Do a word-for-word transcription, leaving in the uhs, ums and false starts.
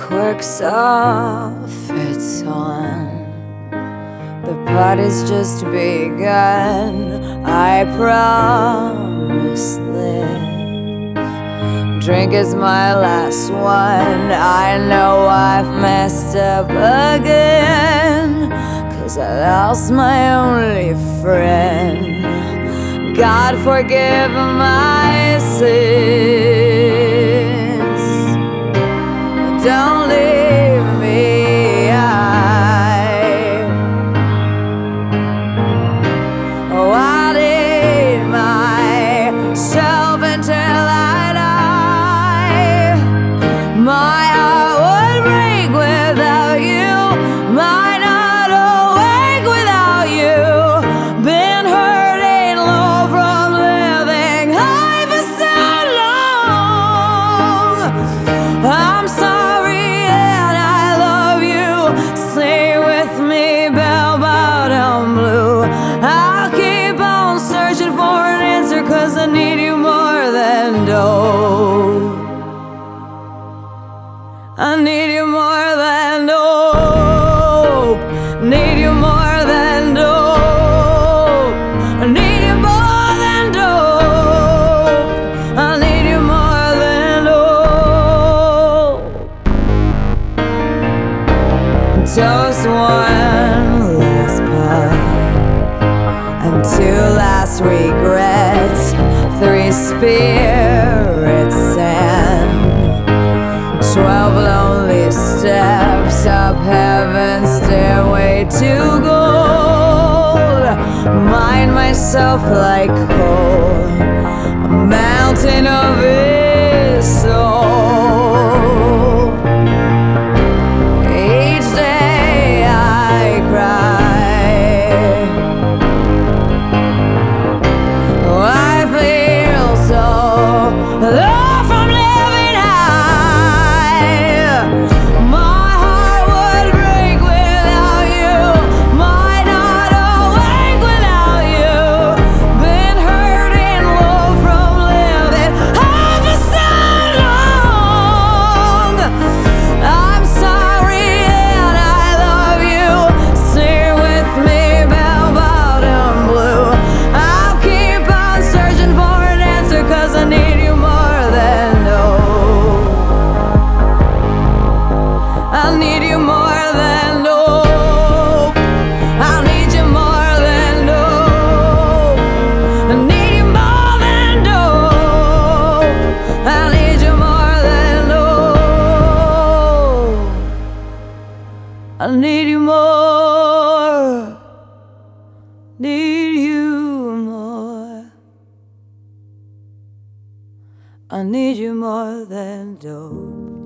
quirks off, it's on. The party's just begun. I promise this drink is my last one. I know I've messed up again, 'cause I lost my only friend. God forgive my sins. Don't leave me. I, oh, I need myself until I die. My heart would break without you. My not awake without you. Been hurting low from living high for so long. I'm sorry and I love you. Stay with me, bell bottom blue. I'll keep on searching for an answer, 'cause I need you more than dope. I need you more than dope. Need you more than dope. I need you more than dope. I need you more than dope. Toast one last puff, and two last regrets, three spirits and twelve lonely steps up heaven's stairway to gold. Mind myself like coal, a mountain of his soul. Each day I cry, oh, I feel so low from living high. My heart would break without you. Might not awake without you. Been hurting low from living high for so long. I'm sorry and I love you. Stay with me, bell bottom blue. I'll keep on searching for an answer, 'cause I need you more than dope. I need you more than dope. I need you more than dope. I need you more than dope. I need you more than dope. I need you more. Need you more. I need you more than dope.